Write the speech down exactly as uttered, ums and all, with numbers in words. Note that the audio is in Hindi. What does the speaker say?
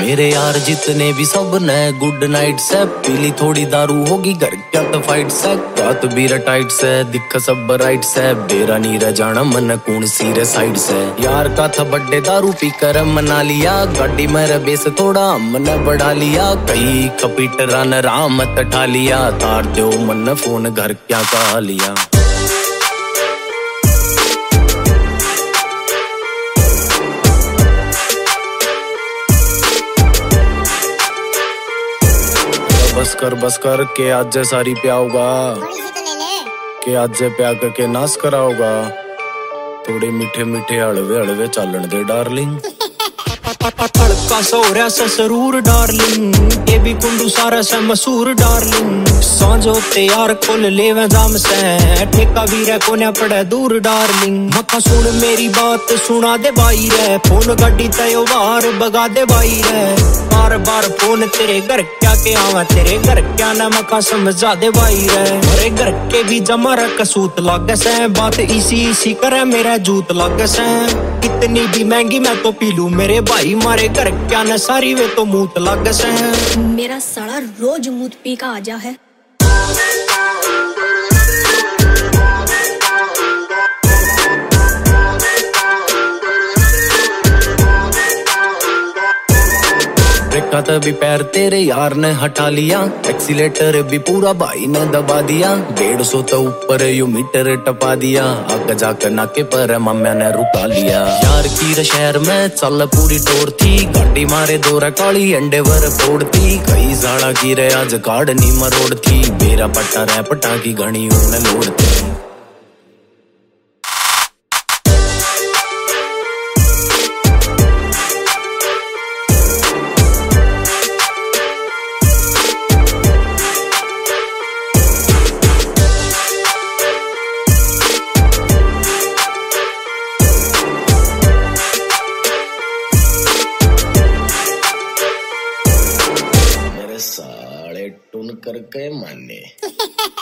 मेरे यार जितने भी सब ने गुड नाइट से, पीली थोड़ी दारू होगी घर क्या तो फाइट से, रात बीरा टाइट से दिख सब राइट से, बेरा नी रह जाना मन कौन सी रे साइड से। यार का था बर्थडे दारू पी कर मना लिया, गाड़ी मेरा बेस थोड़ा मन बढ़ा लिया, कई कपीटरा न राम मत ठा लिया, तार दो मन फोन घर क्या कहा लिया। बस कर बस कर के आज सारी प्याऊगा, के आज प्या करके नाश कराओगा, थोड़े मीठे मीठे हलवे हलवे चालन दे डार्लिंग। हड़का सोरा ससरूर डार्लिंग, ये भी कुंडू सारा से मसूर डार्लिंग, सांझो ते यार खोल लेवे जाम से, ठेका भी रे कोने पड़े दूर डार्लिंग। मक्खा सुन मेरी बात सुना दे भाई रे, फोन गड्डी तयो बार बगा दे भाई रे, बार बार फोन तेरे घर क्या के आवा, तेरे घर क्या ना मक्खा समझा दे भाई रे, मेरे घर के भी जमा रख सूत लागे से, बात इसी इसी करे मेरा जूत लागे से, कितनी भी महंगी मैं तो पी लूं मेरे भाई, मारे घर क्या न सारी वे तो मूत लग से। मेरा साला रोज मूत पी का आजा है। ब्रेका तभी पैर तेरे यार ने हटा लिया, एक्सीलेटर भी पूरा भाई ने दबा दिया, डेढ़ सौ तो ऊपर यू मीटर टपा दिया, आगे जाकर नाके पर मम्मा ने रुका लिया। यार की शहर में चल पूरी टोर थी, गाड़ी मारे दौरा काली अंडे वर फोड़ती, कई जाड़ा की रे आज काड़ नी मरोड़ थी, मेरा पट्टा रे पटा की घनी उन्हें लोड़ती। साले टुन करके माने